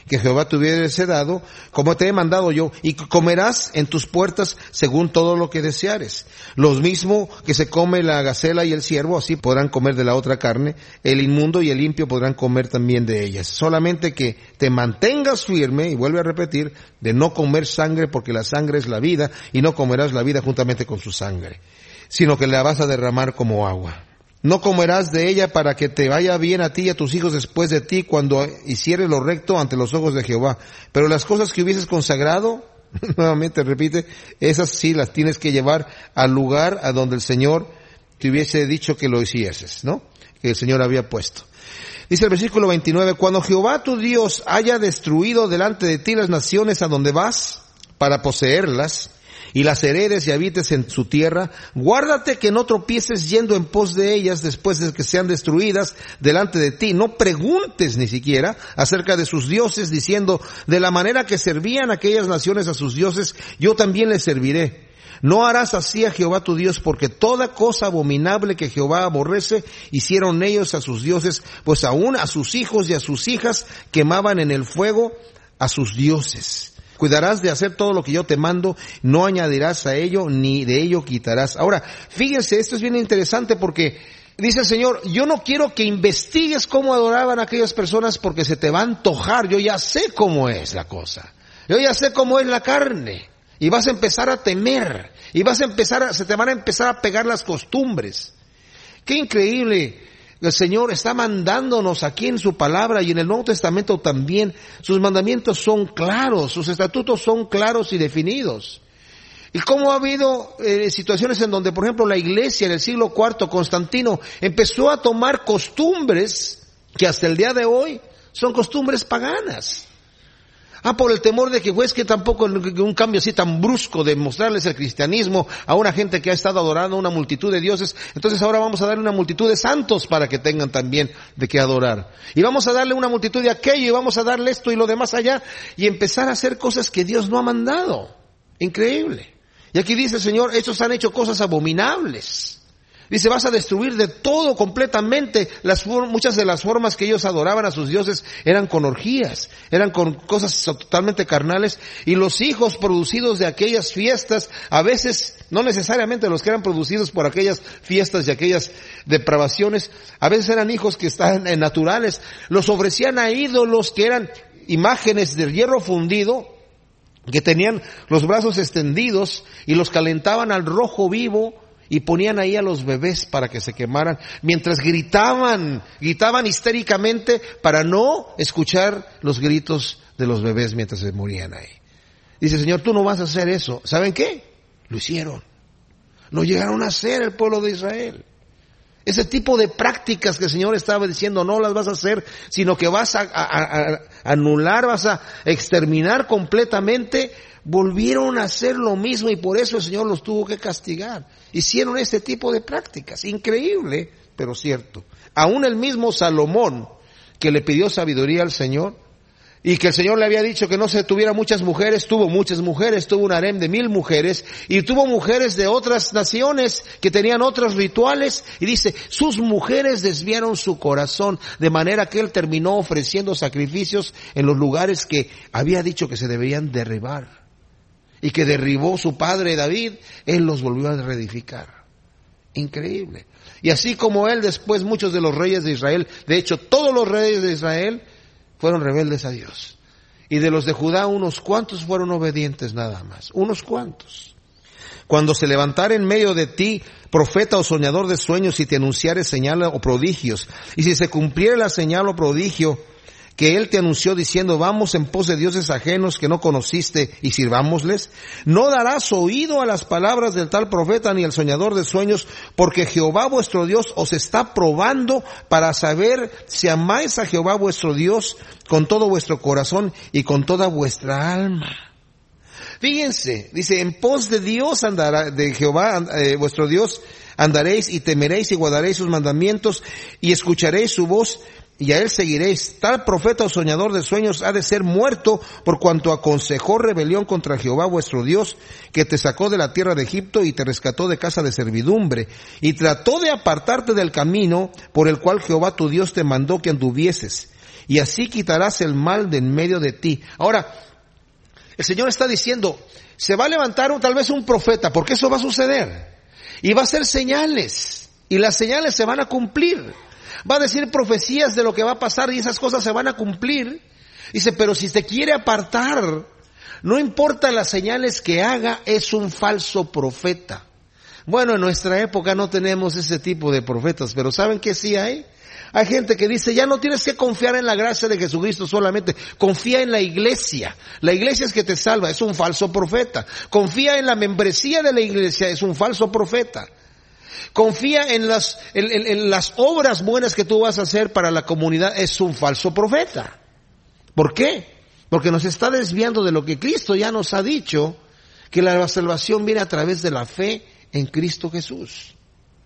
que Jehová te hubiese dado, como te he mandado yo, y comerás en tus puertas según todo lo que deseares. Lo mismo que se come la gacela y el ciervo, así podrán comer de la otra carne. El inmundo y el limpio podrán comer también de ellas. Solamente que te mantengas firme, y vuelve a repetir, de no comer sangre, porque la sangre es la vida, y no comerás la vida juntamente con su sangre, sino que la vas a derramar como agua. No comerás de ella para que te vaya bien a ti y a tus hijos después de ti cuando hicieres lo recto ante los ojos de Jehová. Pero las cosas que hubieses consagrado, nuevamente repite, esas sí las tienes que llevar al lugar a donde el Señor te hubiese dicho que lo hicieses, ¿no? Que el Señor había puesto. Dice el versículo veintinueve, cuando Jehová tu Dios haya destruido delante de ti las naciones a donde vas para poseerlas, y las heredes y habites en su tierra, guárdate que no tropieces yendo en pos de ellas después de que sean destruidas delante de ti. No preguntes ni siquiera acerca de sus dioses, diciendo, de la manera que servían aquellas naciones a sus dioses, yo también les serviré. No harás así a Jehová tu Dios, porque toda cosa abominable que Jehová aborrece, hicieron ellos a sus dioses, pues aún a sus hijos y a sus hijas quemaban en el fuego a sus dioses. Cuidarás de hacer todo lo que yo te mando, no añadirás a ello, ni de ello quitarás. Ahora, fíjense, esto es bien interesante porque dice el Señor, yo no quiero que investigues cómo adoraban a aquellas personas porque se te va a antojar, yo ya sé cómo es la cosa. Yo ya sé cómo es la carne. Y vas a empezar a temer, y vas a empezar a, se te van a empezar a pegar las costumbres. Qué increíble. El Señor está mandándonos aquí en su palabra y en el Nuevo Testamento también. Sus mandamientos son claros, sus estatutos son claros y definidos. Y cómo ha habido eh, situaciones en donde, por ejemplo, la iglesia en el siglo cuarto, Constantino, empezó a tomar costumbres que hasta el día de hoy son costumbres paganas. Ah, por el temor de que, pues, que tampoco un cambio así tan brusco de mostrarles el cristianismo a una gente que ha estado adorando a una multitud de dioses, entonces ahora vamos a darle una multitud de santos para que tengan también de qué adorar. Y vamos a darle una multitud de aquello y vamos a darle esto y lo demás allá y empezar a hacer cosas que Dios no ha mandado. Increíble. Y aquí dice el Señor, estos han hecho cosas abominables. Dice, vas a destruir de todo completamente. Las muchas de las formas que ellos adoraban a sus dioses eran con orgías, eran con cosas totalmente carnales. Y los hijos producidos de aquellas fiestas, a veces, no necesariamente los que eran producidos por aquellas fiestas y aquellas depravaciones, a veces eran hijos que estaban en naturales. Los ofrecían a ídolos que eran imágenes de hierro fundido, que tenían los brazos extendidos y los calentaban al rojo vivo, y ponían ahí a los bebés para que se quemaran, mientras gritaban, gritaban histéricamente para no escuchar los gritos de los bebés mientras se morían ahí. Dice, Señor, tú no vas a hacer eso. ¿Saben qué? Lo hicieron. Lo llegaron a hacer el pueblo de Israel. Ese tipo de prácticas que el Señor estaba diciendo, no las vas a hacer, sino que vas a, a, a anular, vas a exterminar completamente, volvieron a hacer lo mismo y por eso el Señor los tuvo que castigar. Hicieron este tipo de prácticas, increíble, pero cierto. Aún el mismo Salomón, que le pidió sabiduría al Señor, y que el Señor le había dicho que no se tuviera muchas mujeres, tuvo muchas mujeres, tuvo un harem de mil mujeres, y tuvo mujeres de otras naciones que tenían otros rituales, y dice, sus mujeres desviaron su corazón, de manera que él terminó ofreciendo sacrificios en los lugares que había dicho que se deberían derribar. Y que derribó su padre David, él los volvió a reedificar. Increíble. Y así como él, después muchos de los reyes de Israel, de hecho todos los reyes de Israel, fueron rebeldes a Dios. Y de los de Judá, unos cuantos fueron obedientes nada más. Unos cuantos. Cuando se levantare en medio de ti profeta o soñador de sueños y te anunciare señal o prodigios, y si se cumpliere la señal o prodigio que él te anunció diciendo, vamos en pos de dioses ajenos que no conociste y sirvámosles, no darás oído a las palabras del tal profeta ni al soñador de sueños, porque Jehová vuestro Dios os está probando para saber si amáis a Jehová vuestro Dios con todo vuestro corazón y con toda vuestra alma. Fíjense, dice, en pos de Dios andará, de Jehová eh, vuestro Dios andaréis y temeréis y guardaréis sus mandamientos y escucharéis su voz, y a él seguiréis. Tal profeta o soñador de sueños ha de ser muerto por cuanto aconsejó rebelión contra Jehová vuestro Dios, que te sacó de la tierra de Egipto y te rescató de casa de servidumbre, y trató de apartarte del camino por el cual Jehová tu Dios te mandó que anduvieses. y así quitarás el mal de en medio de ti. Ahora, el Señor está diciendo, se va a levantar un, tal vez un profeta, porque eso va a suceder. Y va a hacer señales, y las señales se van a cumplir. Va a decir profecías de lo que va a pasar y esas cosas se van a cumplir. Dice, pero si se quiere apartar, no importa las señales que haga, es un falso profeta. Bueno, en nuestra época no tenemos ese tipo de profetas, pero ¿saben qué sí hay? Hay gente que dice, ya no tienes que confiar en la gracia de Jesucristo solamente, confía en la iglesia. La iglesia es que te salva, es un falso profeta. Confía en la membresía de la iglesia, es un falso profeta. Confía en las, en, en, en las obras buenas que tú vas a hacer para la comunidad, es un falso profeta. ¿Por qué? Porque nos está desviando de lo que Cristo ya nos ha dicho, que la salvación viene a través de la fe en Cristo Jesús.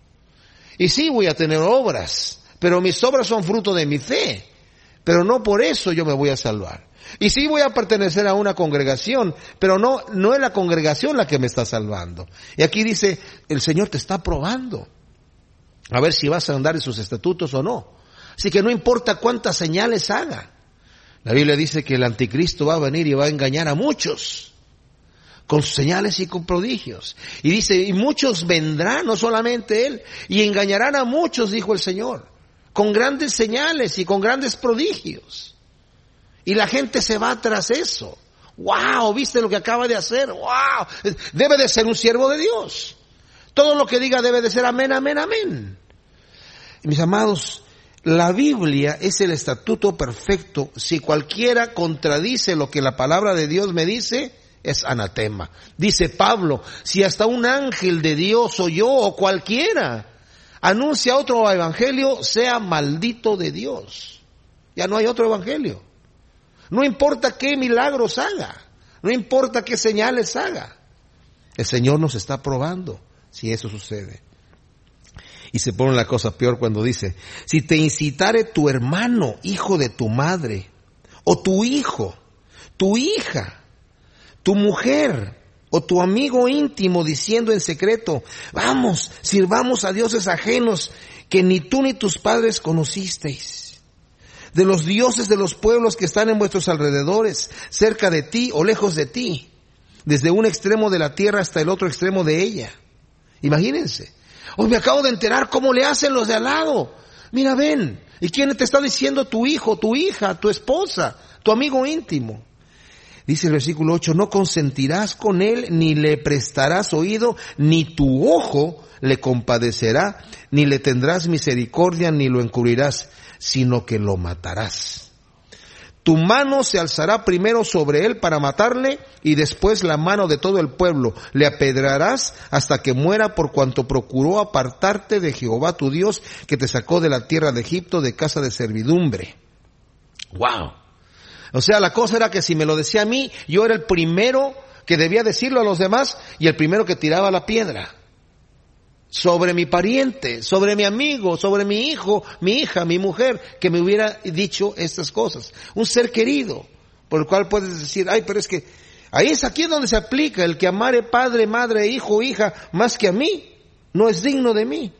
Y sí voy a tener obras, pero mis obras son fruto de mi fe, pero no por eso yo me voy a salvar. Y sí voy a pertenecer a una congregación, pero no, no es la congregación la que me está salvando. Y aquí dice, el Señor te está probando, a ver si vas a andar en sus estatutos o no. Así que no importa cuántas señales haga. La Biblia dice que el anticristo va a venir y va a engañar a muchos, con señales y con prodigios. Y dice, y muchos vendrán, no solamente él, y engañarán a muchos, dijo el Señor, con grandes señales y con grandes prodigios. Y la gente se va tras eso. ¡Wow! ¿Viste lo que acaba de hacer? ¡Wow! Debe de ser un siervo de Dios. Todo lo que diga debe de ser amén, amén, amén. Y mis amados, la Biblia es el estatuto perfecto. Si cualquiera contradice lo que la palabra de Dios me dice, es anatema. Dice Pablo, si hasta un ángel de Dios o yo o cualquiera anuncia otro evangelio, sea maldito de Dios. Ya no hay otro evangelio. No importa qué milagros haga, no importa qué señales haga. El Señor nos está probando si eso sucede. Y se pone la cosa peor cuando dice, si te incitare tu hermano, hijo de tu madre, o tu hijo, tu hija, tu mujer, o tu amigo íntimo, diciendo en secreto, vamos, sirvamos a dioses ajenos que ni tú ni tus padres conocisteis, de los dioses de los pueblos que están en vuestros alrededores, cerca de ti o lejos de ti, desde un extremo de la tierra hasta el otro extremo de ella. Imagínense. Hoy me acabo de enterar cómo le hacen los de al lado. Mira, ven. ¿Y quién te está diciendo? Tu hijo, tu hija, tu esposa, tu amigo íntimo. Dice el versículo ocho, no consentirás con él, ni le prestarás oído, ni tu ojo le compadecerá, ni le tendrás misericordia, ni lo encubrirás, sino que lo matarás. Tu mano se alzará primero sobre él para matarle, y después la mano de todo el pueblo. Le apedrarás hasta que muera, por cuanto procuró apartarte de Jehová tu Dios, que te sacó de la tierra de Egipto, de casa de servidumbre. ¡Wow! O sea, la cosa era que si me lo decía a mí, yo era el primero que debía decirlo a los demás, y el primero que tiraba la piedra. Sobre mi pariente, sobre mi amigo, sobre mi hijo, mi hija, mi mujer, que me hubiera dicho estas cosas. Un ser querido, por el cual puedes decir, ay, pero es que ahí es aquí donde se aplica el que amare padre, madre, hijo, hija, más que a mí, no es digno de mí.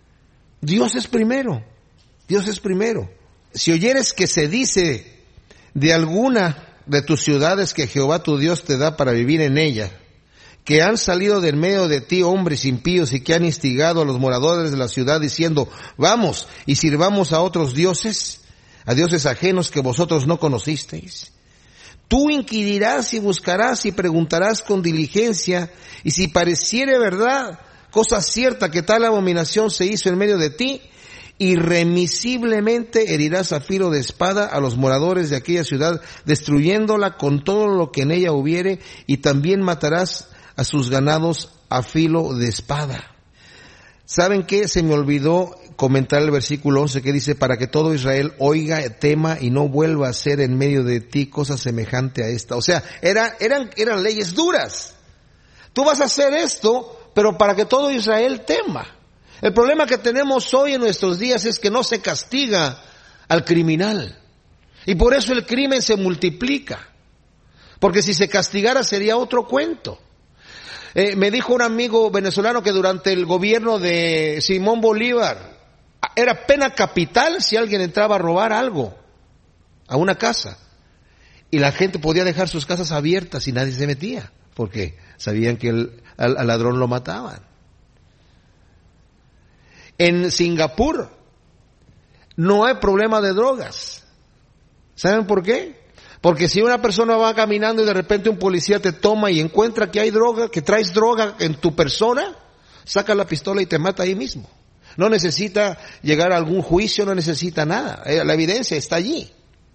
Dios es primero, Dios es primero. Si oyeres que se dice de alguna de tus ciudades que Jehová tu Dios te da para vivir en ella, que han salido del medio de ti hombres impíos y que han instigado a los moradores de la ciudad diciendo, vamos y sirvamos a otros dioses, a dioses ajenos que vosotros no conocisteis. Tú inquirirás y buscarás y preguntarás con diligencia, y si pareciere verdad, cosa cierta que tal abominación se hizo en medio de ti, irremisiblemente herirás a filo de espada a los moradores de aquella ciudad, destruyéndola con todo lo que en ella hubiere, y también matarás a sus ganados a filo de espada. ¿Saben qué? Se me olvidó comentar el versículo once que dice, para que todo Israel oiga, tema y no vuelva a hacer en medio de ti cosa semejante a esta. O sea, era, eran, eran leyes duras. Tú vas a hacer esto, pero para que todo Israel tema. El problema que tenemos hoy en nuestros días es que no se castiga al criminal. Y por eso el crimen se multiplica. Porque si se castigara sería otro cuento. Eh, me dijo un amigo venezolano que durante el gobierno de Simón Bolívar era pena capital si alguien entraba a robar algo. a una casa. Y la gente podía dejar sus casas abiertas y nadie se metía, porque sabían que el, al, al ladrón lo mataban. En Singapur no hay problema de drogas. ¿Saben por qué? Porque si una persona va caminando y de repente un policía te toma y encuentra que hay droga, que traes droga en tu persona, saca la pistola y te mata ahí mismo. No necesita llegar a algún juicio, no necesita nada. La evidencia está allí.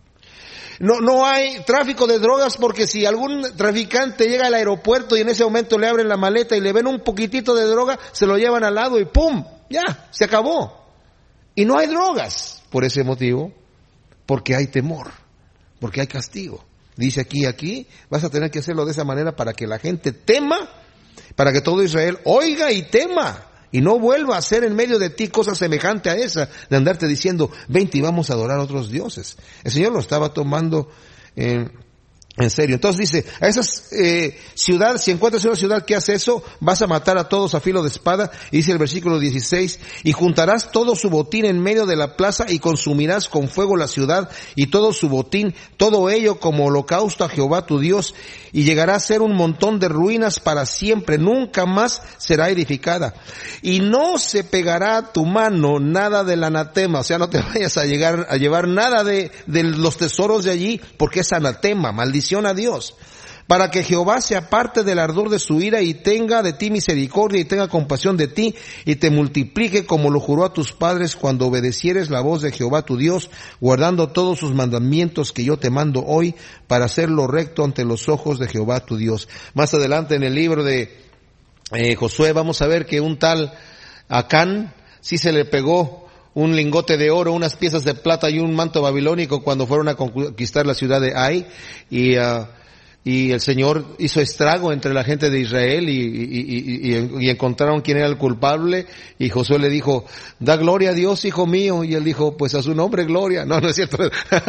No, no hay tráfico de drogas porque si algún traficante llega al aeropuerto y en ese momento le abren la maleta y le ven un poquitito de droga, se lo llevan al lado y ¡pum! Ya, se acabó. Y no hay drogas por ese motivo, porque hay temor, porque hay castigo. Dice aquí, aquí, vas a tener que hacerlo de esa manera para que la gente tema, para que todo Israel oiga y tema. Y no vuelva a hacer en medio de ti cosa semejante a esa, de andarte diciendo, vente y vamos a adorar a otros dioses. El Señor lo estaba tomando en, en serio. Entonces dice, a esas eh, ciudades, si encuentras una ciudad que hace eso, vas a matar a todos a filo de espada. Y dice el versículo dieciséis, y juntarás todo su botín en medio de la plaza y consumirás con fuego la ciudad y todo su botín, todo ello como holocausto a Jehová tu Dios. Y llegará a ser un montón de ruinas para siempre, nunca más será edificada. Y no se pegará a tu mano nada del anatema, o sea, no te vayas a llegar a llevar nada de, de los tesoros de allí, porque es anatema, maldición a Dios. Para que Jehová se aparte del ardor de su ira y tenga de ti misericordia y tenga compasión de ti y te multiplique como lo juró a tus padres cuando obedecieres la voz de Jehová tu Dios, guardando todos sus mandamientos que yo te mando hoy para hacer lo recto ante los ojos de Jehová tu Dios. Más adelante en el libro de eh, Josué vamos a ver que un tal Acán sí se le pegó un lingote de oro, unas piezas de plata y un manto babilónico cuando fueron a conquistar la ciudad de Ai y uh, Y el Señor hizo estrago entre la gente de Israel y, y, y, y, y encontraron quién era el culpable. Y Josué le dijo, da gloria a Dios, hijo mío. Y él dijo, pues a su nombre gloria. No, no es cierto.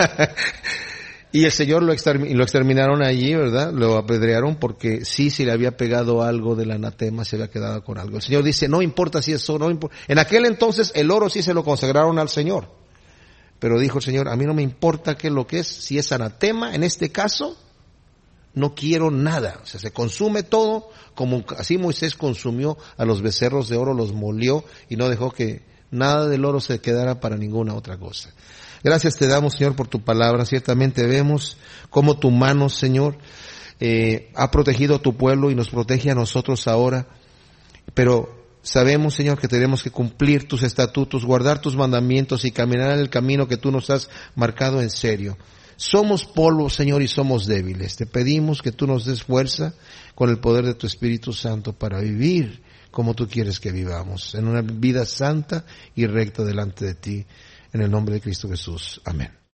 Y el Señor lo, extermin- lo exterminaron allí, ¿verdad? Lo apedrearon porque sí, si le había pegado algo del anatema, se había quedado con algo. El Señor dice, no importa si eso, no importa. En aquel entonces el oro sí se lo consagraron al Señor. Pero dijo el Señor, a mí no me importa qué es lo que es, si es anatema, en este caso, no quiero nada. O sea, se consume todo, como así Moisés consumió a los becerros de oro, los molió y no dejó que nada del oro se quedara para ninguna otra cosa. Gracias te damos, Señor, por tu palabra. Ciertamente vemos cómo tu mano, Señor, eh, ha protegido a tu pueblo y nos protege a nosotros ahora. Pero sabemos, Señor, que tenemos que cumplir tus estatutos, guardar tus mandamientos y caminar en el camino que tú nos has marcado en serio. Somos polvo, Señor, y somos débiles. Te pedimos que tú nos des fuerza con el poder de tu Espíritu Santo para vivir como tú quieres que vivamos, en una vida santa y recta delante de ti. En el nombre de Cristo Jesús. Amén.